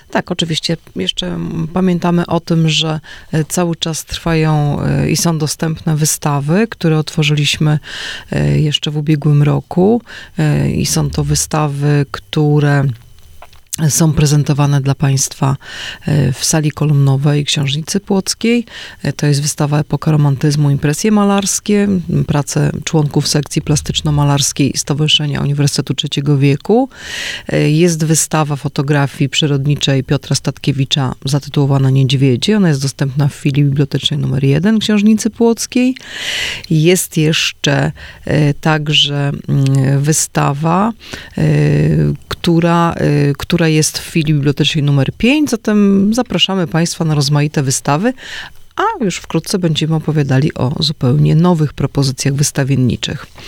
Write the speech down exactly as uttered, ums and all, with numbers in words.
Tak, oczywiście. Jeszcze pamiętamy o tym, że cały czas trwają i są dostępne wystawy, które otworzyliśmy jeszcze w ubiegłym roku. I są to wystawy, które są prezentowane dla Państwa w sali kolumnowej Książnicy Płockiej. To jest wystawa Epoka romantyzmu, impresje malarskie, prace członków sekcji plastyczno-malarskiej Stowarzyszenia Uniwersytetu Trzeciego Wieku. Jest wystawa fotografii przyrodniczej Piotra Statkiewicza zatytułowana Niedźwiedzie. Ona jest dostępna w filii bibliotecznej numer jeden Książnicy Płockiej. Jest jeszcze także wystawa, która, która jest w filii bibliotecznej numer pięć, zatem zapraszamy Państwa na rozmaite wystawy, a już wkrótce będziemy opowiadali o zupełnie nowych propozycjach wystawienniczych.